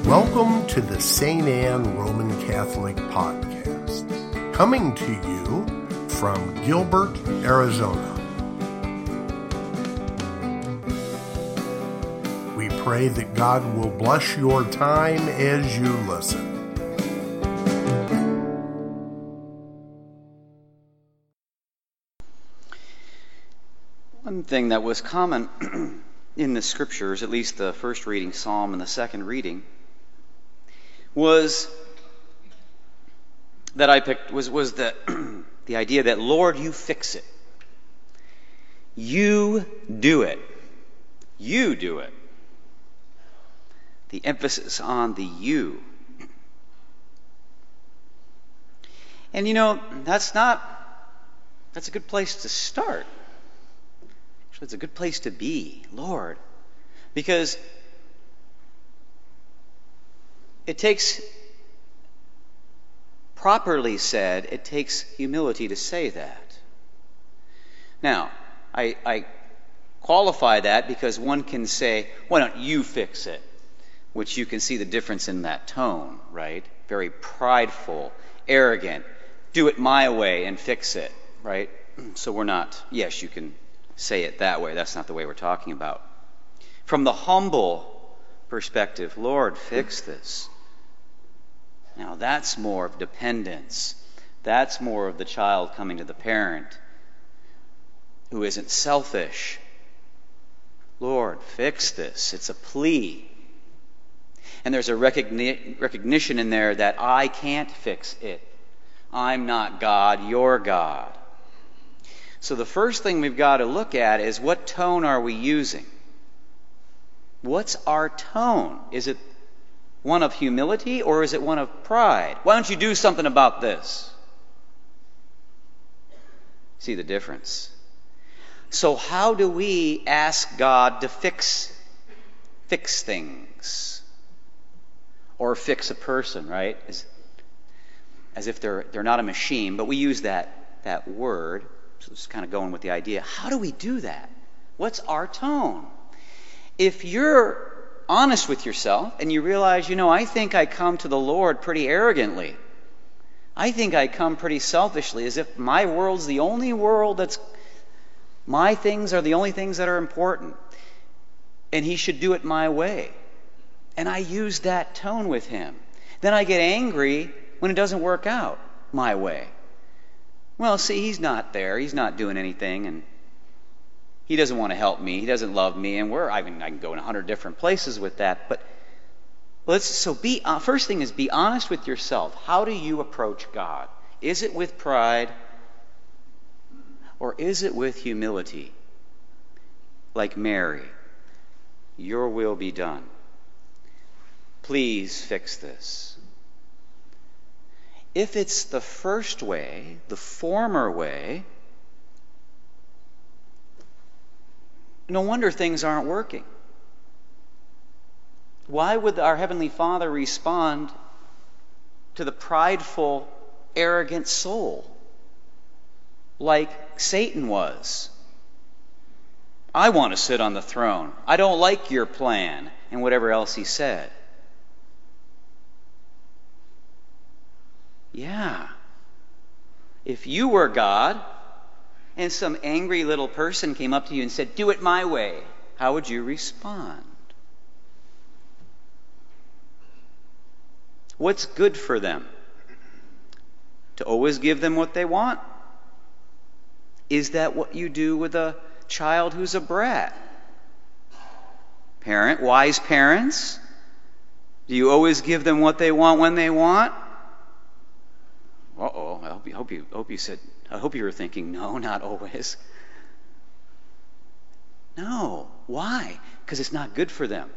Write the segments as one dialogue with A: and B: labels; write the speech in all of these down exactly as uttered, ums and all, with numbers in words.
A: Welcome to the Saint Anne Roman Catholic Podcast, coming to you from Gilbert, Arizona. We pray that God will bless your time as you listen.
B: One thing that was common in the scriptures, at least the first reading psalm and the second reading, was that I picked was was the the idea that, Lord, you fix it. You do it. You do it. The emphasis on the you. And you know, that's not that's a good place to start. Actually, it's a good place to be, Lord, because it takes, properly said, it takes humility to say that. Now, I, I qualify that because one can say, why don't you fix it? Which you can see the difference in that tone, right? Very prideful, arrogant, do it my way and fix it, right? So we're not, yes, you can say it that way. That's not the way we're talking about. From the humble perspective, Lord, fix this. Now that's more of dependence. That's more of the child coming to the parent who isn't selfish. Lord, fix this. It's a plea. And there's a recogni- recognition in there that I can't fix it. I'm not God, you're God. So the first thing we've got to look at is, what tone are we using? What's our tone? Is it one of humility or is it one of pride? Why don't you do something about this? See the difference. So how do we ask God to fix fix things? Or fix a person, right? As, as if they're they're not a machine, but we use that that word. So it's kind of going with the idea. How do we do that? What's our tone? If you're honest with yourself and you realize, you know, I think I come to the Lord pretty arrogantly. I think I come pretty selfishly, as if my world's the only world that's, my things are the only things that are important. And He should do it my way. And I use that tone with Him. Then I get angry when it doesn't work out my way. Well, see, He's not there. He's not doing anything, and He doesn't want to help me. He doesn't love me, and we're I mean I can go in a hundred different places with that. But let's so be uh, first thing is be honest with yourself. How do you approach God? Is it with pride, or is it with humility? Like Mary, your will be done. Please fix this. If it's the first way, the former way, no wonder things aren't working. Why would our Heavenly Father respond to the prideful, arrogant soul like Satan was? I want to sit on the throne. I don't like your plan, and whatever else he said. Yeah. If you were God and some angry little person came up to you and said, do it my way, how would you respond? What's good for them? To always give them what they want? Is that what you do with a child who's a brat? Parent, wise parents? Do you always give them what they want when they want? Uh-oh, I hope you, hope you, hope you said, I hope you were thinking, no, not always. No. Why? Because it's not good for them.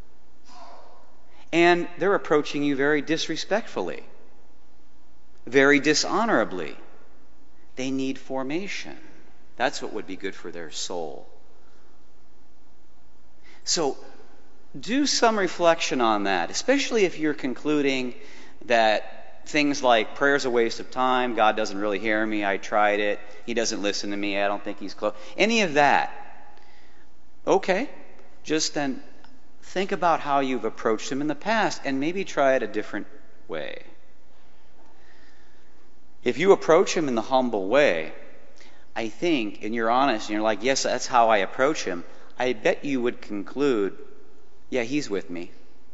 B: And they're approaching you very disrespectfully, very dishonorably. They need formation. That's what would be good for their soul. So, do some reflection on that, especially if you're concluding that things like prayer's a waste of time, God doesn't really hear me, I tried it, He doesn't listen to me, I don't think He's close. Any of that. Okay, just then think about how you've approached him in the past and maybe try it a different way. If you approach him in the humble way, I think, and you're honest, and you're like, yes, that's how I approach him, I bet you would conclude, yeah, he's with me.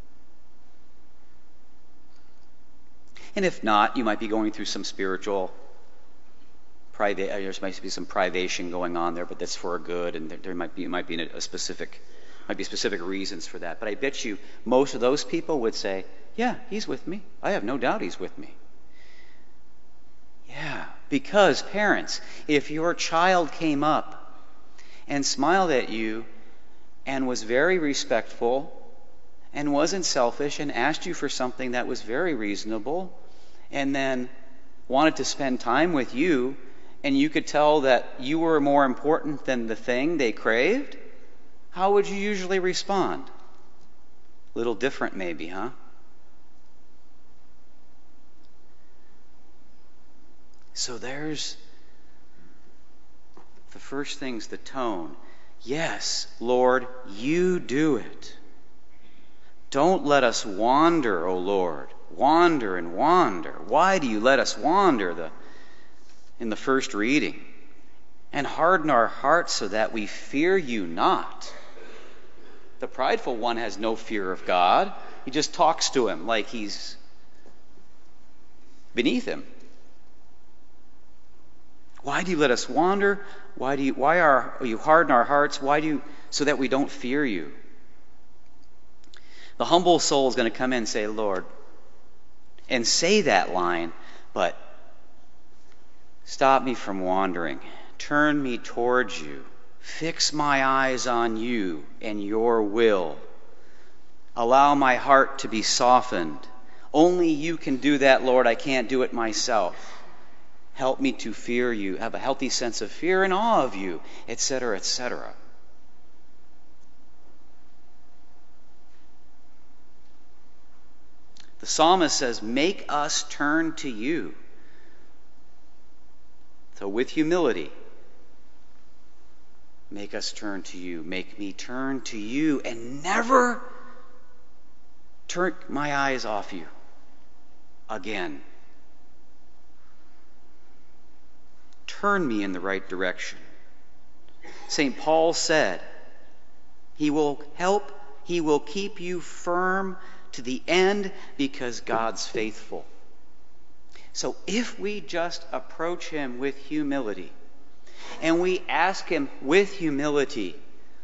B: And if not, you might be going through some spiritual private, there might be some privation going on there, but that's for a good, and there, there might be, it might be a specific, might be specific reasons for that. But I bet you most of those people would say, yeah, he's with me. I have no doubt he's with me. Yeah, because parents, if your child came up and smiled at you and was very respectful and wasn't selfish and asked you for something that was very reasonable and then wanted to spend time with you, and you could tell that you were more important than the thing they craved, how would you usually respond? A little different maybe, huh? So there's the first thing's the tone. Yes, Lord, you do it. Don't let us wander, O Lord. Wander and wander. Why do you let us wander the, in the first reading? And harden our hearts so that we fear you not. The prideful one has no fear of God. He just talks to him like he's beneath him. Why do you let us wander? Why do you why are you harden our hearts? Why do you so that we don't fear you? The humble soul is going to come in and say, Lord, and say that line, but stop me from wandering. Turn me towards you. Fix my eyes on you and your will. Allow my heart to be softened. Only you can do that, Lord. I can't do it myself. Help me to fear you, have a healthy sense of fear and awe of you, et cetera, et cetera. The psalmist says, make us turn to you. So with humility, make us turn to you. Make me turn to you and never turn my eyes off you again. Turn me in the right direction. Saint Paul said, he will help, he will keep you firm to the end because God's faithful. So if we just approach him with humility and we ask him with humility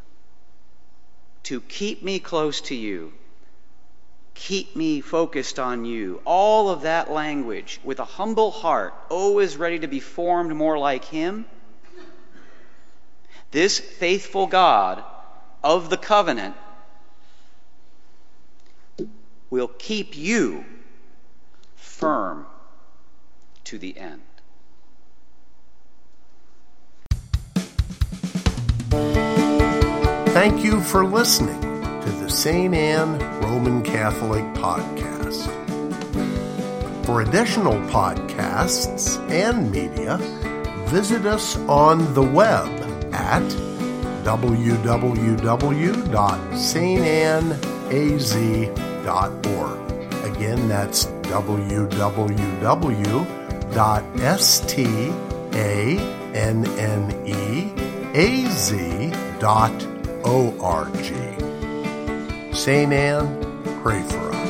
B: to keep me close to you, keep me focused on you, all of that language with a humble heart, always ready to be formed more like him, this faithful God of the covenant will keep you firm to the end.
A: Thank you for listening to the Saint Anne Roman Catholic Podcast. For additional podcasts and media, visit us on the web at w w w dot saint anne a z dot org. Again, that's w w w dot saint anne a z dot org. Saint Anne, pray for us.